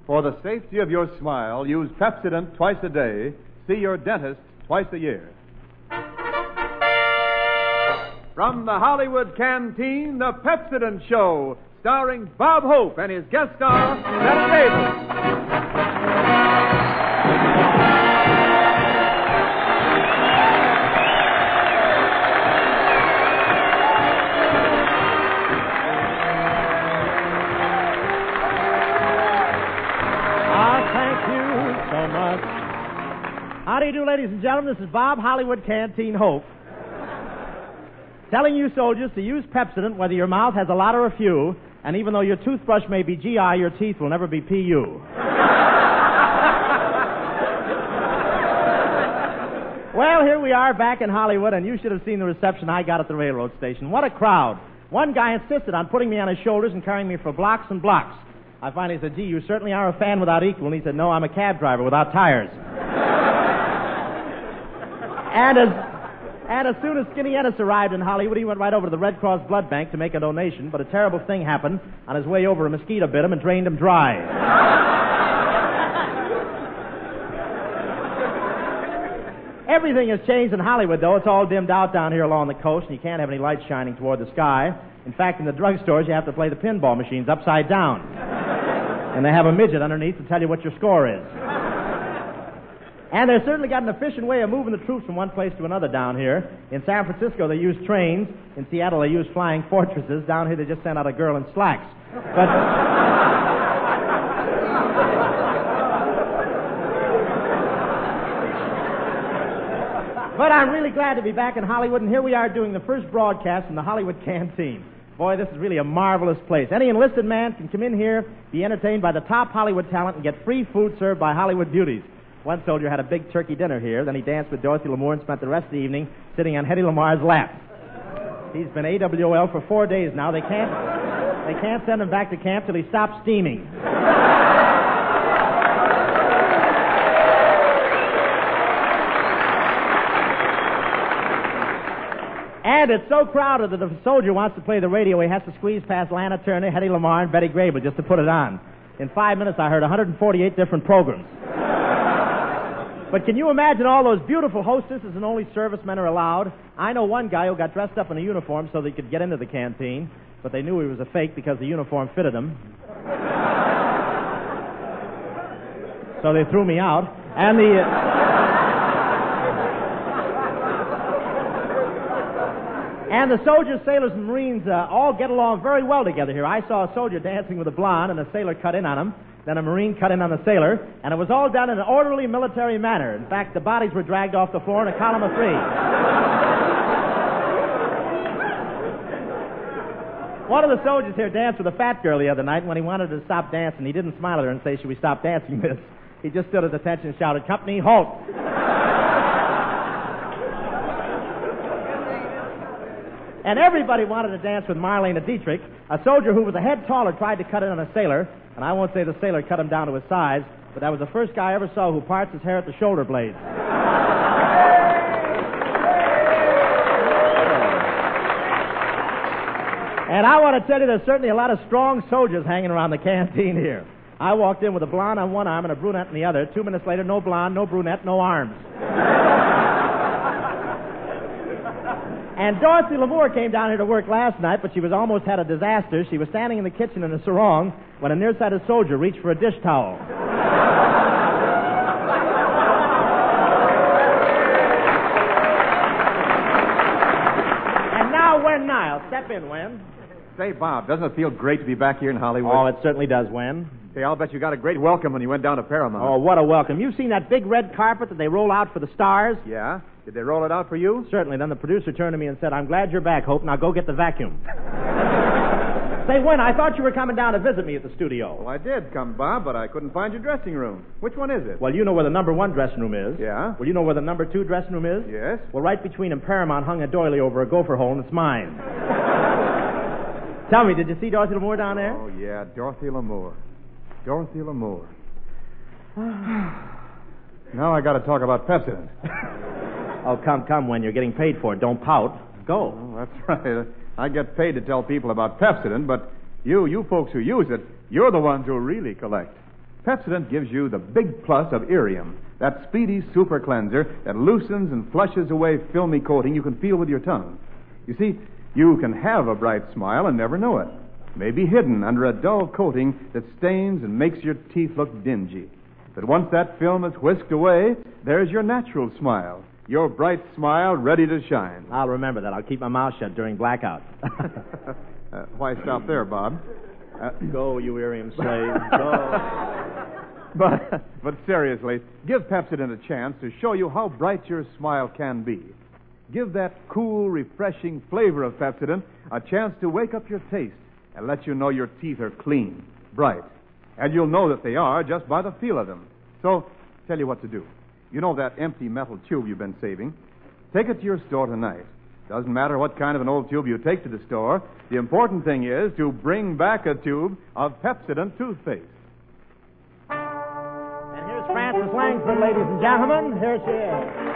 For the safety of your smile, use Pepsodent twice a day. See your dentist twice a year. From the Hollywood Canteen, the Pepsodent Show, starring Bob Hope and his guest star, Betty Davis. How do you do, ladies and gentlemen? This is Bob Hollywood Canteen Hope. Telling you soldiers to use Pepsodent whether your mouth has a lot or a few, and even though your toothbrush may be GI, your teeth will never be PU. Well, here we are back in Hollywood, and you should have seen the reception I got at the railroad station. What a crowd. One guy insisted on putting me on his shoulders and carrying me for blocks and blocks. I finally said, gee, you certainly are a fan without equal. And he said, no, I'm a cab driver without tires. And as soon as Skinny Ennis arrived in Hollywood, he went right over to the Red Cross Blood Bank to make a donation, but a terrible thing happened. On his way over, a mosquito bit him and drained him dry. Everything has changed in Hollywood, though. It's all dimmed out down here along the coast, and you can't have any lights shining toward the sky. In fact, in the drugstores, you have to play the pinball machines upside down. And they have a midget underneath to tell you what your score is. And they've certainly got an efficient way of moving the troops from one place to another down here. In San Francisco, they use trains. In Seattle, they use flying fortresses. Down here, they just sent out a girl in slacks. But I'm really glad to be back in Hollywood, and here we are doing the first broadcast from the Hollywood Canteen. Boy, this is really a marvelous place. Any enlisted man can come in here, be entertained by the top Hollywood talent, and get free food served by Hollywood beauties. One soldier had a big turkey dinner here. Then he danced with Dorothy Lamour and spent the rest of the evening sitting on Hedy Lamar's lap. He's been AWOL for 4 days now. They can't send him back to camp till he stops steaming. And it's so crowded that if a soldier wants to play the radio, he has to squeeze past Lana Turner, Hedy Lamarr, and Betty Grable just to put it on. In 5 minutes, I heard 148 different programs. But can you imagine all those beautiful hostesses and only servicemen are allowed? I know one guy who got dressed up in a uniform so that he could get into the canteen, but they knew he was a fake because the uniform fitted him. So they threw me out. And the soldiers, sailors, and Marines all get along very well together here. I saw a soldier dancing with a blonde, and a sailor cut in on him. Then a Marine cut in on the sailor, and it was all done in an orderly military manner. In fact, the bodies were dragged off the floor in a column of three. One of the soldiers here danced with a fat girl the other night, and when he wanted her to stop dancing, he didn't smile at her and say, should we stop dancing, miss? He just stood at attention and shouted, company, halt! And everybody wanted to dance with Marlene Dietrich. A soldier who was a head taller tried to cut in on a sailor, and I won't say the sailor cut him down to his size, but that was the first guy I ever saw who parts his hair at the shoulder blades. And I want to tell you, there's certainly a lot of strong soldiers hanging around the canteen here. I walked in with a blonde on one arm and a brunette on the other. 2 minutes later, no blonde, no brunette, no arms. And Dorothy Lamour came down here to work last night, but she was almost had a disaster. She was standing in the kitchen in a sarong when a nearsighted soldier reached for a dish towel. And now, Wen Niles. Step in, Wen. Say, Bob, doesn't it feel great to be back here in Hollywood? Oh, it certainly does, Wen. Hey, I'll bet you got a great welcome when you went down to Paramount. Oh, what a welcome. You've seen that big red carpet that they roll out for the stars? Yeah? Did they roll it out for you? Certainly. Then the producer turned to me and said, I'm glad you're back, Hope. Now go get the vacuum. Say, Wen, I thought you were coming down to visit me at the studio. Well, I did come, Bob, but I couldn't find your dressing room. Which one is it? Well, you know where the number 1 dressing room is. Yeah? Well, you know where the number 2 dressing room is? Yes. Well, right between them, Paramount hung a doily over a gopher hole, and it's mine. Tell me, did you see Dorothy Lamour down there? Oh, yeah, Dorothy Lamour. Dorothy Lamour. Now I got to talk about Pepsodent. Oh, come, Wen. You're getting paid for it. Don't pout. Go. Oh, that's right. I get paid to tell people about Pepsodent, but you folks who use it, you're the ones who really collect. Pepsodent gives you the big plus of Irium, that speedy super cleanser that loosens and flushes away filmy coating you can feel with your tongue. You see, you can have a bright smile and never know it. Maybe hidden under a dull coating that stains and makes your teeth look dingy. But once that film is whisked away, there's your natural smile. Your bright smile ready to shine. I'll remember that. I'll keep my mouth shut during blackout. Why stop there, Bob? Go, you Irium slave. Go. But seriously, give Pepsodent a chance to show you how bright your smile can be. Give that cool, refreshing flavor of Pepsodent a chance to wake up your taste and let you know your teeth are clean, bright. And you'll know that they are just by the feel of them. So, tell you what to do. You know that empty metal tube you've been saving? Take it to your store tonight. Doesn't matter what kind of an old tube you take to the store. The important thing is to bring back a tube of Pepsodent toothpaste. And here's Frances Langford, ladies and gentlemen. Here she is.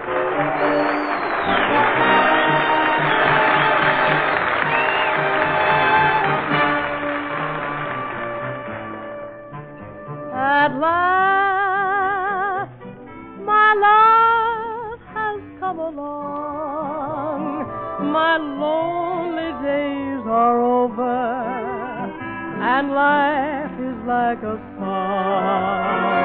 At last, my love has come along. My lonely days are over, and life is like a song.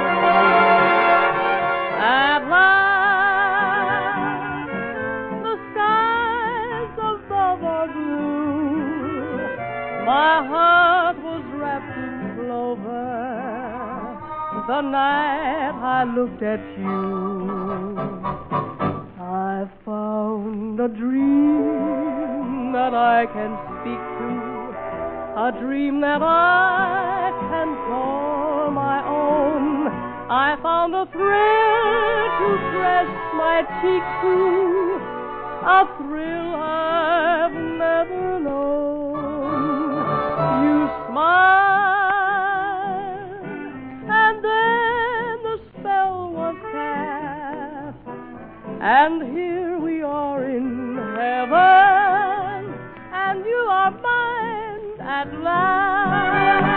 At last, the skies above are blue. My heart was wrapped in clover the night I looked at you. I found a dream that I can speak to, a dream that I can call my own. I found a thrill to press my cheek to, a thrill I've never known. You smile, and here we are in heaven, and you are mine at last.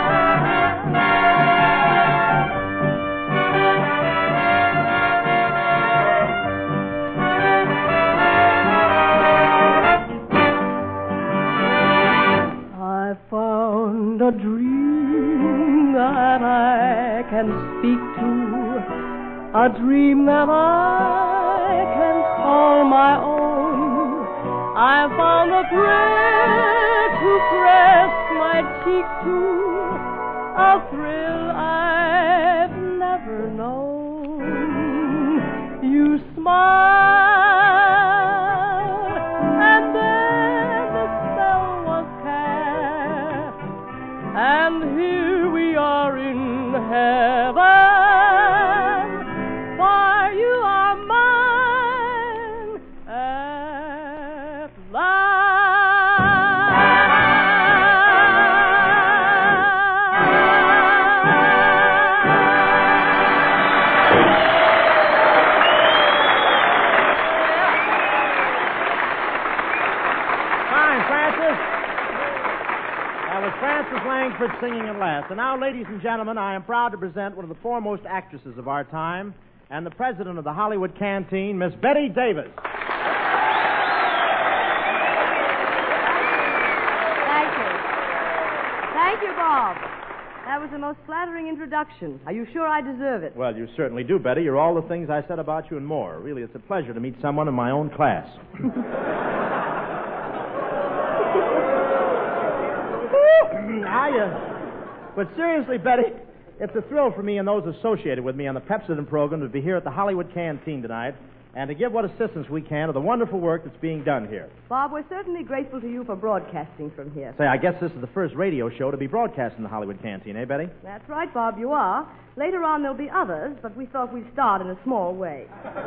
I found a dream that I can speak to, a dream that I can call my own. I found a thrill to press my cheek to, a thrill I've never known. You smiled, and then the spell was cast, and here we are in heaven. Langford singing at last. And now, ladies and gentlemen, I am proud to present one of the foremost actresses of our time and the president of the Hollywood Canteen, Miss Bette Davis. Thank you. Thank you, Bob. That was the most flattering introduction. Are you sure I deserve it? Well, you certainly do, Betty. You're all the things I said about you and more. Really, it's a pleasure to meet someone in my own class. But seriously, Betty, it's a thrill for me and those associated with me on the Pepsodent program to be here at the Hollywood Canteen tonight and to give what assistance we can to the wonderful work that's being done here. Bob, we're certainly grateful to you for broadcasting from here. Say, I guess this is the first radio show to be broadcast in the Hollywood Canteen, eh, Betty? That's right, Bob, you are. Later on, there'll be others, but we thought we'd start in a small way.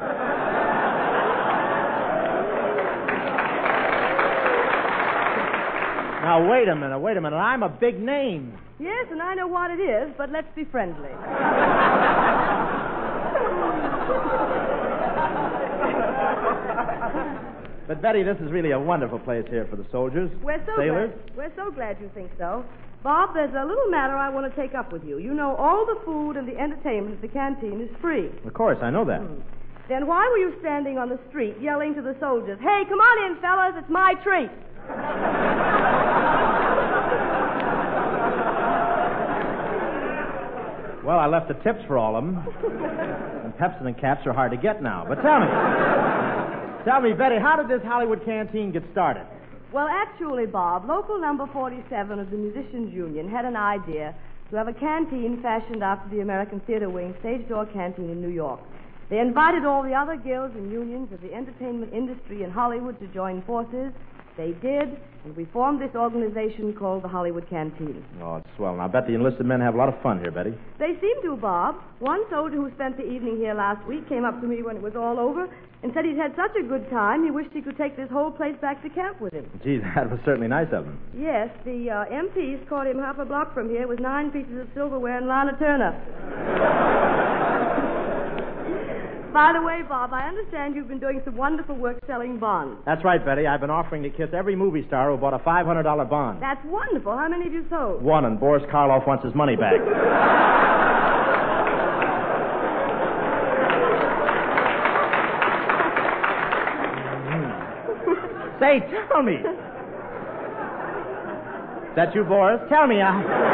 Now, wait a minute. I'm a big name. Yes, and I know what it is, but let's be friendly. But, Betty, this is really a wonderful place here for the soldiers, We're so sailors. glad you think so. Bob, there's a little matter I want to take up with you. You know, all the food and the entertainment at the canteen is free. Of course, I know that. Then why were you standing on the street yelling to the soldiers, "Hey, come on in, fellas, it's my treat"? Well, I left the tips for all of them. And Pepsodent caps are hard to get now. But tell me, Betty, how did this Hollywood canteen get started? Well, actually, Bob, local number 47 of the Musicians' Union had an idea to have a canteen fashioned after the American Theater Wing stage door canteen in New York. They invited all the other guilds and unions of the entertainment industry in Hollywood to join forces. They did, and we formed this organization called the Hollywood Canteen. Oh, it's swell. And I bet the enlisted men have a lot of fun here, Betty. They seem to, Bob. One soldier who spent the evening here last week came up to me when it was all over and said he'd had such a good time he wished he could take this whole place back to camp with him. Gee, that was certainly nice of him. Yes, the MPs caught him half a block from here with 9 pieces of silverware and Lana Turner. By the way, Bob, I understand you've been doing some wonderful work selling bonds. That's right, Betty. I've been offering to kiss every movie star who bought a $500 bond. That's wonderful. How many have you sold? One, and Boris Karloff wants his money back. Say, tell me. Is that you, Boris? Tell me,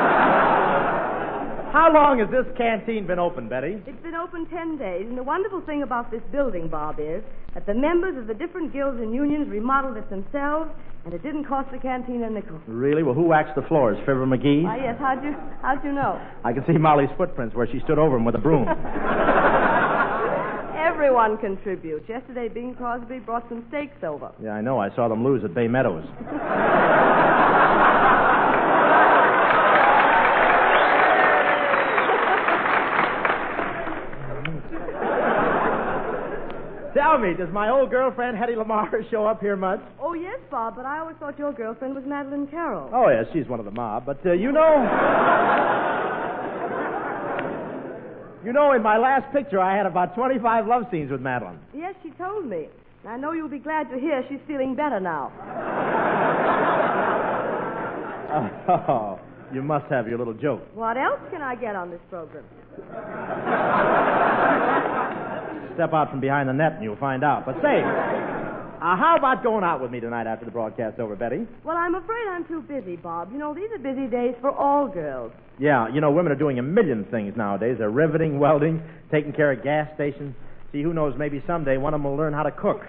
how long has this canteen been open, Betty? It's been open 10 days, and the wonderful thing about this building, Bob, is that the members of the different guilds and unions remodeled it themselves, and it didn't cost the canteen a nickel. Really? Well, who waxed the floors? Fibber McGee? Why, yes. How'd you know? I can see Molly's footprints where she stood over him with a broom. Everyone contributes. Yesterday, Bing Crosby brought some steaks over. Yeah, I know. I saw them lose at Bay Meadows. Tell me, does my old girlfriend, Hetty Lamar, show up here much? Oh, yes, Bob, but I always thought your girlfriend was Madeline Carroll. Oh, yes, she's one of the mob. But, you know, in my last picture, I had about 25 love scenes with Madeline. Yes, she told me. I know you'll be glad to hear she's feeling better now. Oh, you must have your little joke. What else can I get on this program? Step out from behind the net and you'll find out. But say, how about going out with me tonight after the broadcast's over, Betty? Well, I'm afraid I'm too busy, Bob. You know, these are busy days for all girls. Yeah, women are doing a million things nowadays. They're riveting, welding, taking care of gas stations. See, who knows, maybe someday one of them will learn how to cook.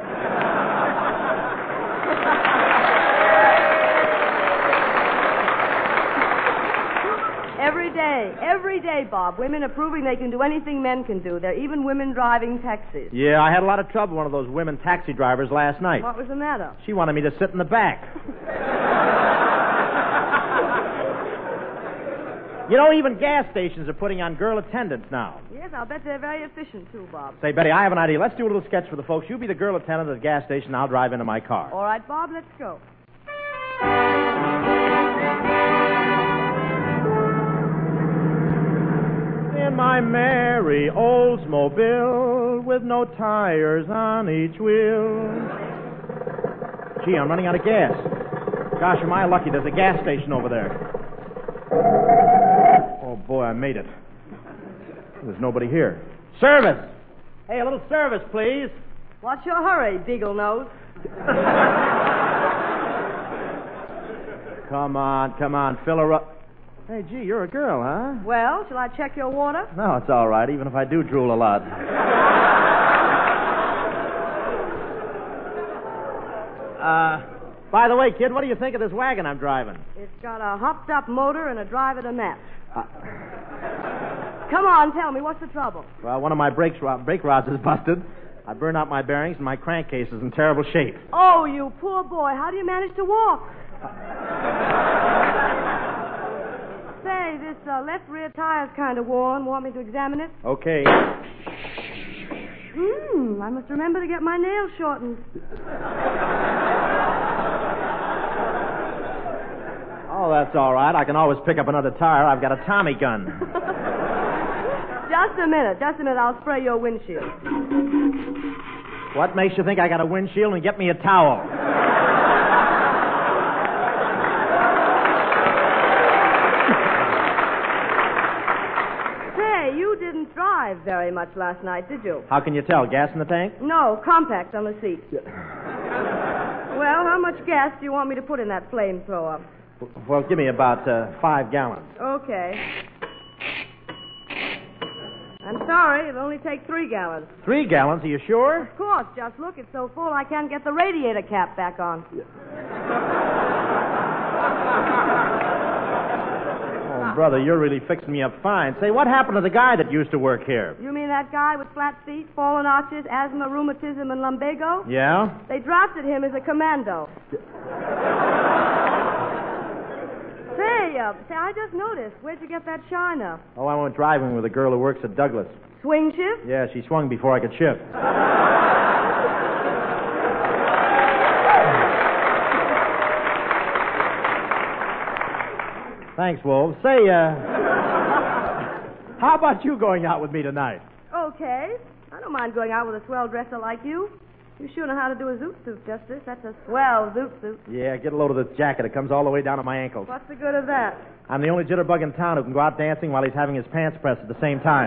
Every day, Bob, women are proving they can do anything men can do. There are even women driving taxis. Yeah, I had a lot of trouble with one of those women taxi drivers last night. What was the matter? She wanted me to sit in the back. Even gas stations are putting on girl attendants now. Yes, I'll bet they're very efficient, too, Bob. Say, Betty, I have an idea. Let's do a little sketch for the folks. You be the girl attendant at the gas station, I'll drive into my car. All right, Bob, let's go. In my merry Oldsmobile with no tires on each wheel. Gee, I'm running out of gas. Gosh, am I lucky. There's a gas station over there. Oh, boy, I made it. There's nobody here. Service! Hey, a little service, please. What's your hurry, Beagle Nose? Come on, fill her up. Hey, gee, you're a girl, huh? Well, shall I check your water? No, it's all right, even if I do drool a lot. By the way, kid, what do you think of this wagon I'm driving? It's got a hopped-up motor and a driver to match. Come on, tell me, what's the trouble? Well, one of my brake rods is busted. I burned out my bearings, and my crankcase is in terrible shape. Oh, you poor boy. How do you manage to walk? Say, this left rear tire's kind of worn. Want me to examine it? Okay. I must remember to get my nails shortened. Oh, that's all right. I can always pick up another tire. I've got a Tommy gun. Just a minute. I'll spray your windshield. What makes you think I got a windshield? And get me a towel. you didn't drive very much last night, did you? How can you tell? Gas in the tank? No, compact on the seat. Well, how much gas do you want me to put in that flamethrower? Well, give me about 5 gallons. Okay. I'm sorry, it'll only take 3 gallons. 3 gallons? Are you sure? Of course, just look, it's so full I can't get the radiator cap back on. Oh, brother, you're really fixing me up fine. Say, what happened to the guy that used to work here? You mean that guy with flat feet, fallen arches, asthma, rheumatism, and lumbago? Yeah? They drafted him as a commando. Say, I just noticed. Where'd you get that shiner? Oh, I went driving with a girl who works at Douglas. Swing shift? Yeah, she swung before I could shift. Thanks, Wolf. Say, how about you going out with me tonight? Okay. I don't mind going out with a swell dresser like you. You sure know how to do a zoot suit, Justice. That's a swell zoot suit. Yeah, get a load of this jacket. It comes all the way down to my ankles. What's the good of that? I'm the only jitterbug in town who can go out dancing while he's having his pants pressed at the same time.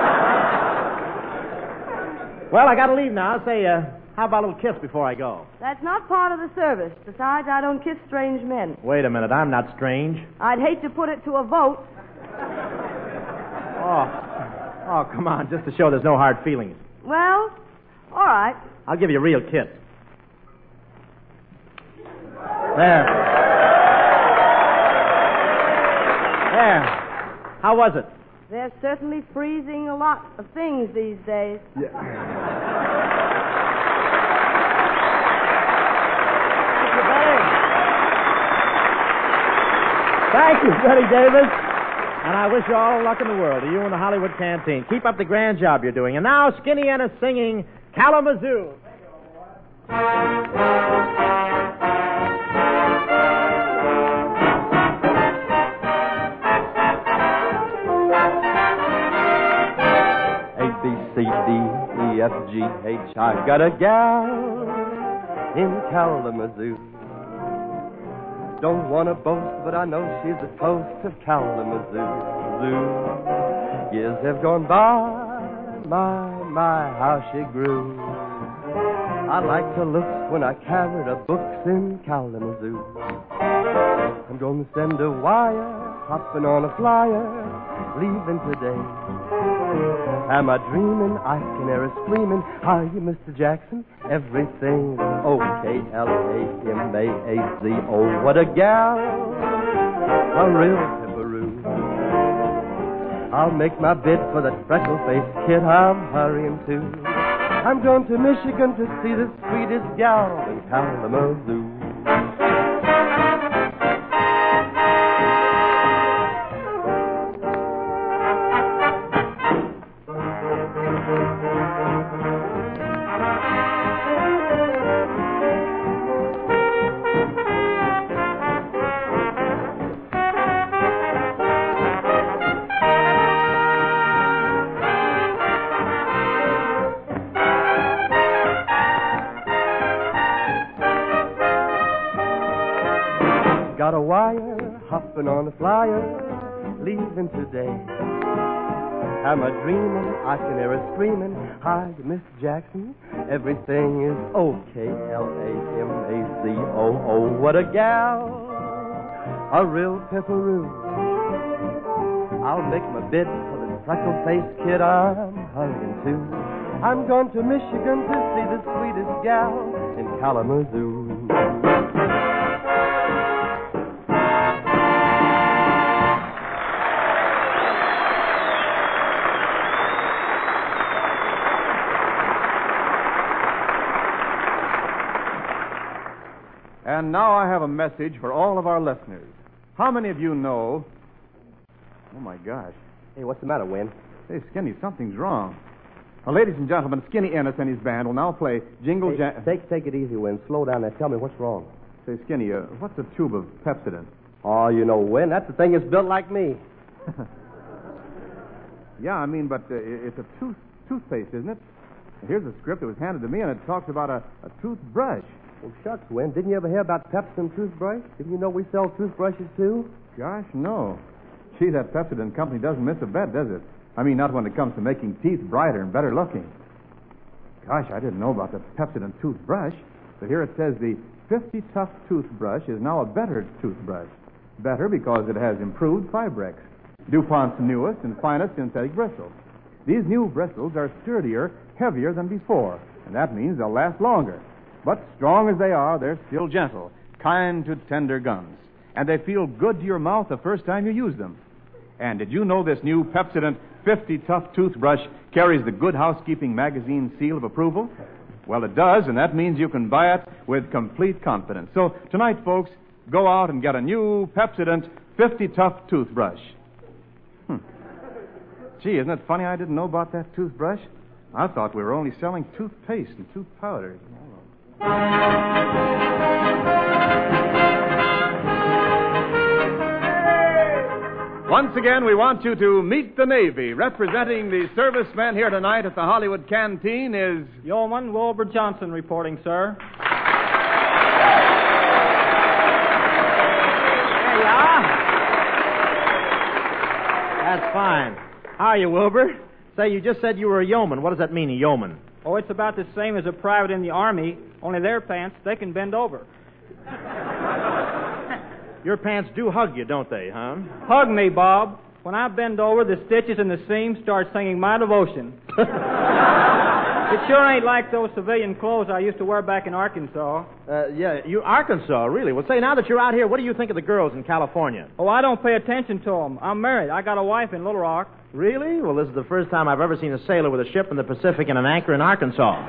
Well, I gotta leave now. Say, how about a little kiss before I go? That's not part of the service. Besides, I don't kiss strange men. Wait a minute, I'm not strange. I'd hate to put it to a vote. Oh, come on, just to show there's no hard feelings. Well, all right. I'll give you a real kiss. There. How was it? They're certainly freezing a lot of things these days. Yeah. Thank you, Betty Davis. And I wish you all the luck in the world, to you and the Hollywood Canteen. Keep up the grand job you're doing. And now, Skinny Ennis singing Kalamazoo. A-B-C-D-E-F-G-H. I got a gal in Kalamazoo. Don't want to boast, but I know she's the toast of Kalamazoo. Zoo. Years have gone by, my, how she grew. I liked her looks when I carried her books in Kalamazoo. I'm gonna send a wire, hopping on a flyer, leaving today. Am I dreaming? I can hear her screaming. How you, Mr. Jackson? Everything's okay. L-A-M-A-A-Z-O. What a gal, a real pipperoo. I'll make my bid for that freckle-faced kid I'm hurrying to. I'm going to Michigan to see the sweetest gal in Kalamazoo. Got a wire, hopping on a flyer, leaving today. Am I dreaming? I can hear her screaming. Hi, Miss Jackson. Everything is okay. L-A-M-A-Z-O-O. What a gal, a real pipperoo. I'll make my bid for the freckle-faced kid I'm hurrying to. I'm going to Michigan to see the sweetest gal in Kalamazoo. And now I have a message for all of our listeners. How many of you know... Oh, my gosh. Hey, what's the matter, Win? Hey, Skinny, something's wrong. Now, ladies and gentlemen, Skinny Ennis and his band will now play Jingle Jangle... Take it easy, Win. Slow down there. Tell me what's wrong. Say, Skinny, what's a tube of Pepsodent? Oh, you know, Win, that's the thing that's built like me. Yeah, I mean, but it's a toothpaste, isn't it? Here's a script that was handed to me, and it talks about a toothbrush. Well, shucks, Win. Didn't you ever hear about Pepsodent toothbrush? Didn't you know we sell toothbrushes, too? Gosh, no. Gee, that Pepsodent company doesn't miss a bet, does it? I mean, not when it comes to making teeth brighter and better looking. Gosh, I didn't know about the Pepsodent toothbrush. But here it says the 50 Tough toothbrush is now a better toothbrush. Better because it has improved Fibrex, DuPont's newest and finest synthetic bristles. These new bristles are sturdier, heavier than before, and that means they'll last longer. But strong as they are, they're still gentle, kind to tender gums. And they feel good to your mouth the first time you use them. And did you know this new Pepsodent 50 Tough toothbrush carries the Good Housekeeping magazine seal of approval? Well, it does, and that means you can buy it with complete confidence. So tonight, folks, go out and get a new Pepsodent 50 Tough toothbrush. Gee, isn't it funny I didn't know about that toothbrush? I thought we were only selling toothpaste and tooth powder. Once again, we want you to meet the Navy. Representing the servicemen here tonight at the Hollywood Canteen is... Yeoman Wilbur Johnson reporting, sir. There you are. That's fine. How are you, Wilbur? Say, you just said you were a yeoman. What does that mean, a yeoman? Oh, it's about the same as a private in the Army, only their pants, they can bend over. Your pants do hug you, don't they, huh? Hug me, Bob. When I bend over, the stitches in the seams start singing my devotion. It sure ain't like those civilian clothes I used to wear back in Arkansas. Yeah, you Arkansas, really? Well, say, now that you're out here, what do you think of the girls in California? Oh, I don't pay attention to them. I'm married. I got a wife in Little Rock. Really? Well, this is the first time I've ever seen a sailor with a ship in the Pacific and an anchor in Arkansas.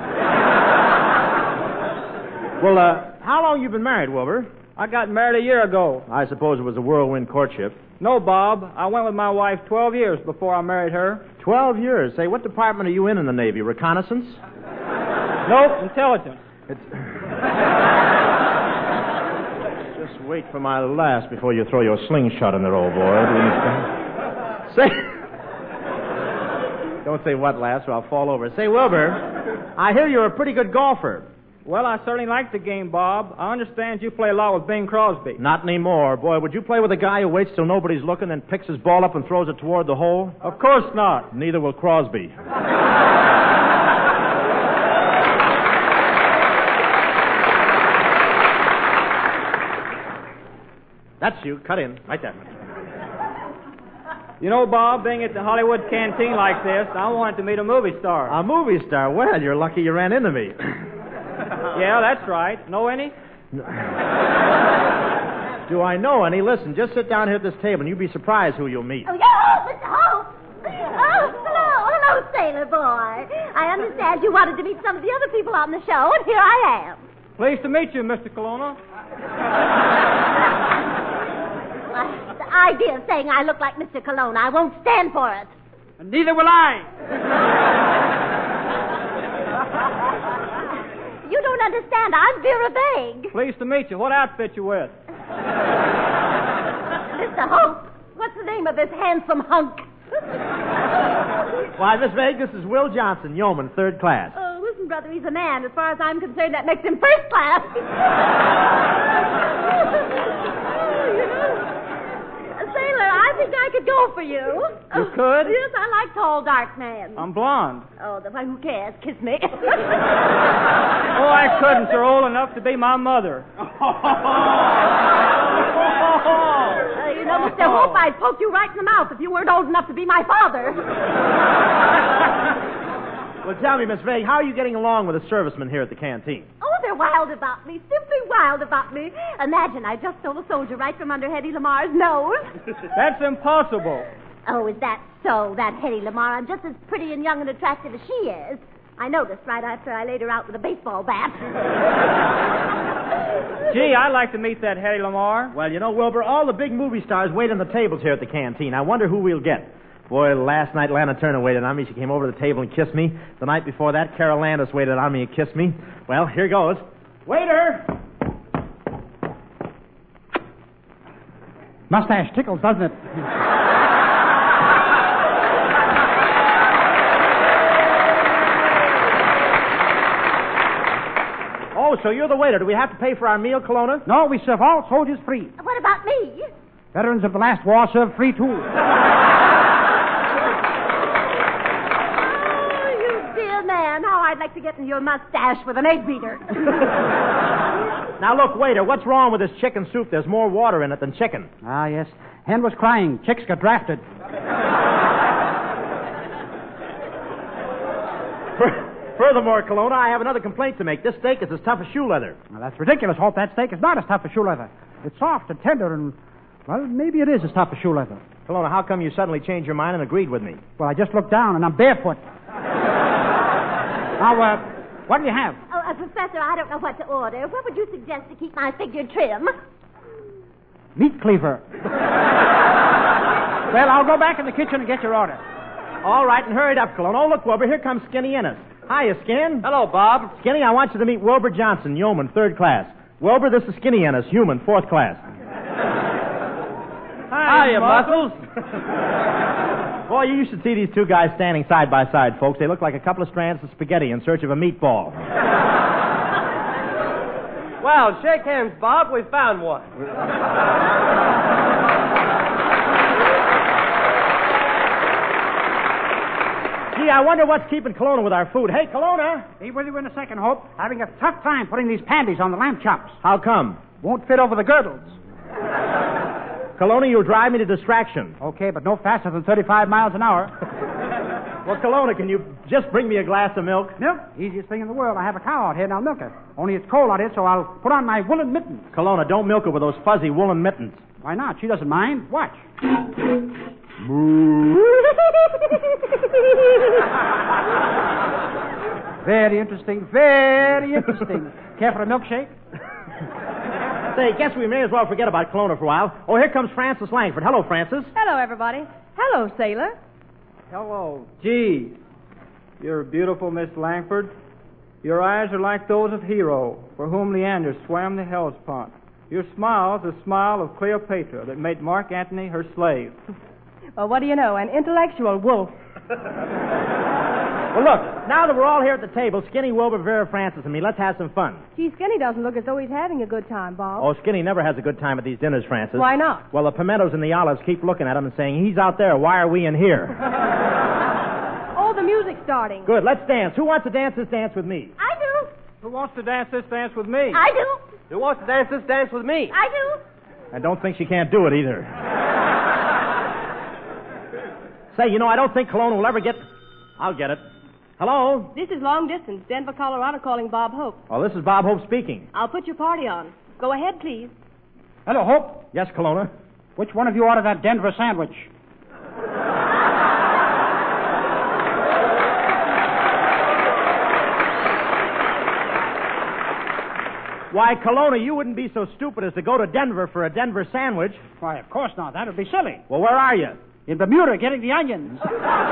Well, how long you been married, Wilbur? I got married a year ago. I suppose it was a whirlwind courtship. No, Bob. I went with my wife 12 years before I married her. 12 years? Say, what department are you in the Navy? Reconnaissance? Nope, intelligence. Just wait for my last before you throw your slingshot in there, old boy. Say... Don't say what last or I'll fall over. Say, Wilbur, I hear you're a pretty good golfer. Well, I certainly like the game, Bob. I understand you play a lot with Bing Crosby. Not anymore. Boy, would you play with a guy who waits till nobody's looking, then picks his ball up and throws it toward the hole? Of course not. Neither will Crosby. That's you. Cut in. Right there. You know, Bob, being at the Hollywood Canteen like this, I wanted to meet a movie star. A movie star? Well, you're lucky you ran into me. Yeah, that's right. Know any? Do I know any? Listen, just sit down here at this table and you'll be surprised who you'll meet. Oh, Mr. Hope. Oh, hello, sailor boy. I understand you wanted to meet some of the other people on the show, and here I am. Pleased to meet you, Mr. Colonna. The idea of saying I look like Mr. Colonna, I won't stand for it. And neither will I. You don't understand. I'm Vera Vague. Pleased to meet you. What outfit you with? Mr. Hope, what's the name of this handsome hunk? Why, Miss Vague, this is Will Johnson, yeoman, 3rd class. Oh, listen, brother, he's a man. As far as I'm concerned, that makes him 1st class. Sailor, I think I could go for you. You could? Yes, I like tall, dark men. I'm blonde. Oh, then who cares? Kiss me. Oh, I couldn't. You're old enough to be my mother. You know, Mr. Hope, I'd poke you right in the mouth if you weren't old enough to be my father. Well, tell me, Miss Vague, how are you getting along with the servicemen here at the canteen? Oh, they're wild about me, simply wild about me. Imagine I just stole a soldier right from under Hetty Lamar's nose. That's impossible. Oh, is that so? That Hetty Lamar, I'm just as pretty and young and attractive as she is. I noticed right after I laid her out with a baseball bat. Gee, I'd like to meet that Hetty Lamar. Well, you know, Wilbur, all the big movie stars wait on the tables here at the canteen. I wonder who we'll get. Boy, last night Lana Turner waited on me. She came over to the table and kissed me. The night before that, Carol Landis waited on me and kissed me. Well, here goes. Waiter! Mustache tickles, doesn't it? Oh, so you're the waiter. Do we have to pay for our meal, Colonna? No, we serve all soldiers free. What about me? Veterans of the last war serve free, too. I'd like to get in your mustache with an egg beater. Now, look, waiter, what's wrong with this chicken soup? There's more water in it than chicken. Ah, yes. Hen was crying. Chicks got drafted. Furthermore, Kelowna, I have another complaint to make. This steak is as tough as shoe leather. Now, that's ridiculous, Hope. That steak is not as tough as shoe leather. It's soft and tender and, well, maybe it is as tough as shoe leather. Kelowna, how come you suddenly changed your mind and agreed with me? Well, I just looked down and I'm barefoot. Now, what do you have? Oh, Professor, I don't know what to order. What would you suggest to keep my figure trim? Meat cleaver. Well, I'll go back in the kitchen and get your order. All right, and hurry it up, Kelowna. Oh, look, Wilbur, here comes Skinny Ennis. Hiya, Skin. Hello, Bob. Skinny, I want you to meet Wilbur Johnson, yeoman, 3rd class. Wilbur, this is Skinny Ennis, human, 4th class. Hiya, Muscles. Boy, you should see these two guys standing side by side, folks. They look like a couple of strands of spaghetti in search of a meatball. Well, shake hands, Bob. We found one. Gee, I wonder what's keeping Kelowna with our food. Hey, Kelowna! Be with you in a second, Hope. Having a tough time putting these panties on the lamb chops. How come? Won't fit over the girdles. Kelowna, you'll drive me to distraction. Okay, but no faster than 35 miles an hour. Well, Kelowna, can you just bring me a glass of milk? Milk? Easiest thing in the world. I have a cow out here and I'll milk her. Only it's cold out here, so I'll put on my woolen mittens. Kelowna, don't milk her with those fuzzy woolen mittens. Why not? She doesn't mind. Watch. Very interesting. Very interesting. Care for a milkshake? Say, guess we may as well forget about Kelowna for a while. Oh, here comes Frances Langford. Hello, Frances. Hello, everybody. Hello, Sailor. Hello. Gee, you're beautiful, Miss Langford. Your eyes are like those of Hero, for whom Leander swam the Hellespont. Your smile's the smile of Cleopatra that made Mark Antony her slave. Well, what do you know? An intellectual wolf. Well, look, now that we're all here at the table, Skinny, Wilbur, Vera, Francis, and me, let's have some fun. Gee, Skinny doesn't look as though he's having a good time, Bob. Oh, Skinny never has a good time at these dinners, Francis. Why not? Well, the pimentos and the olives keep looking at him and saying, he's out there, why are we in here? Oh, the music's starting. Good, let's dance. Who wants to dance this dance with me? I do. Who wants to dance this dance with me? I do. Who wants to dance this dance with me? I do. I don't think she can't do it either. Say, you know, I don't think Kelowna will ever get... I'll get it. Hello? This is Long Distance, Denver, Colorado, calling Bob Hope. Oh, this is Bob Hope speaking. I'll put your party on. Go ahead, please. Hello, Hope. Yes, Kelowna? Which one of you ordered that Denver sandwich? Why, Kelowna, you wouldn't be so stupid as to go to Denver for a Denver sandwich. Why, of course not. That would be silly. Well, where are you? In Bermuda, getting the onions.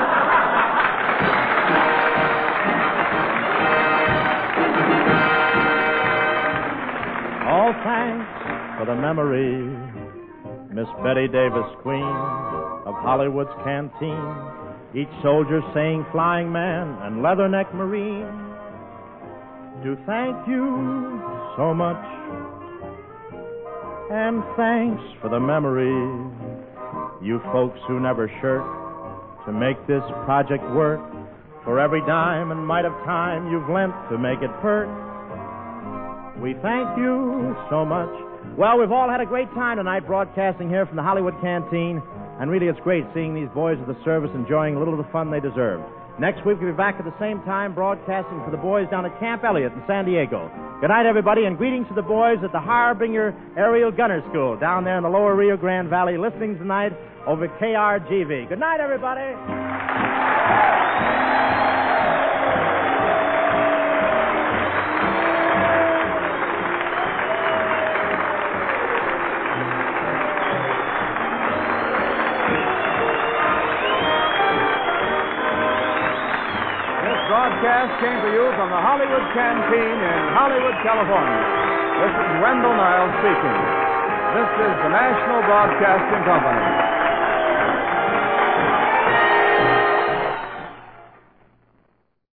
All thanks for the memory, Miss Betty Davis, Queen of Hollywood's Canteen. Each soldier saying Flying Man and Leatherneck Marine. Do thank you so much, and thanks for the memory. You folks who never shirk to make this project work. For every dime and mite of time you've lent to make it perk. We thank you so much. Well, we've all had a great time tonight broadcasting here from the Hollywood Canteen. And really, it's great seeing these boys of the service enjoying a little of the fun they deserve. Next week, we'll be back at the same time broadcasting for the boys down at Camp Elliott in San Diego. Good night, everybody, and greetings to the boys at the Harbinger Aerial Gunner School down there in the lower Rio Grande Valley, listening tonight over KRGV. Good night, everybody. Broadcast came to you from the Hollywood Canteen in Hollywood, California. This is Wendell Niles speaking. This is the National Broadcasting Company.